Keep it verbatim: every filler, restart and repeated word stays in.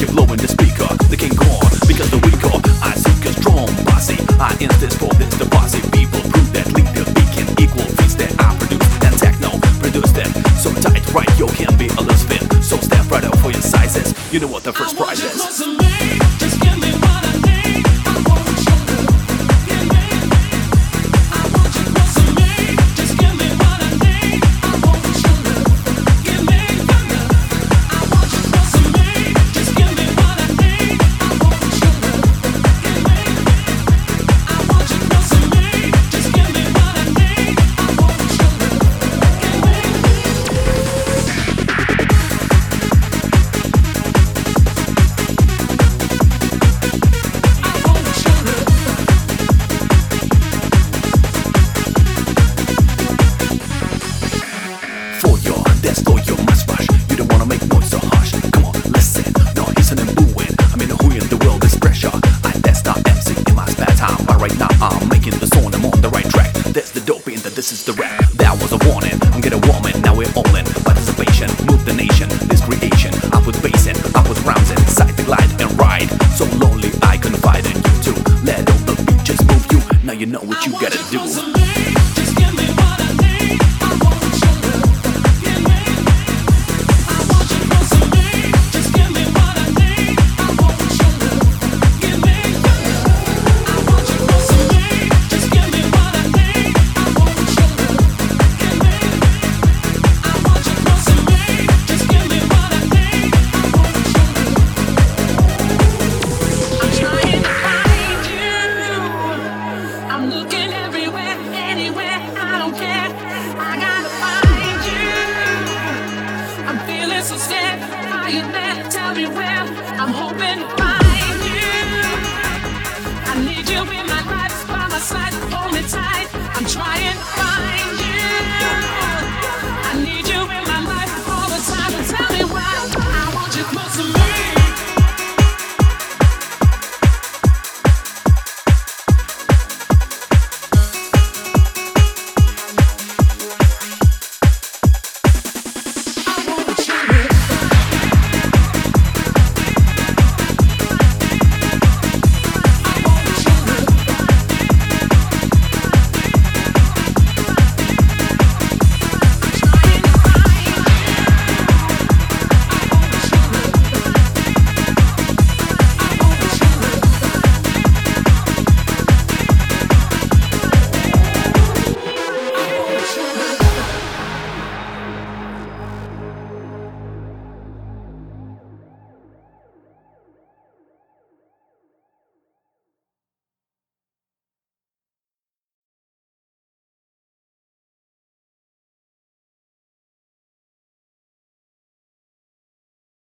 keep blowing the speaker. They can't go on because the weaker. I seek a strong posse. I insist for this the posse. People prove that leader beacon equal feats that I produce. And techno produce that so tight, right? Yo can be a loose fit. So step right up for your sizes. You know what the first prize is. Just give me what I need. I want your love. Give me. I want you close to me. Just give me what I need. I want your love. Give me your love. I want you close to me. Just give me what I need. I want your love. Give me. I want you close to me. Just give me what I need. I want your love. Give me. For your destroy your must rush. You don't wanna make noise so harsh. Come on, listen. No hissing and booing. I mean, who in the world is pressure? I test our M C in my spare time, but right now I'm making the song. I'm on the right track. That's the dope in that this is the rap. That was a warning. I'm getting warming. Now we're all in participation. Move the nation. This creation. I put bass in. I put rounds inside the glide and ride. So lonely I confide in you too. Let all the beat just move you. Now you know what you gotta do. Just give me what I need. I want your love. Give me. I want you close to me. Just give me what I need. I want your love. Give me your love. I want you close to me. Just give me what I need. I want your love. Give me. I want you close to me. Just give me what I need. I want your love. I'm trying to find you. I'm looking everywhere, anywhere, I don't care. I gotta find you. I'm feeling so scared. Are you there? Tell me where. I'm hoping to find you. I need you in my life, by my side. Hold me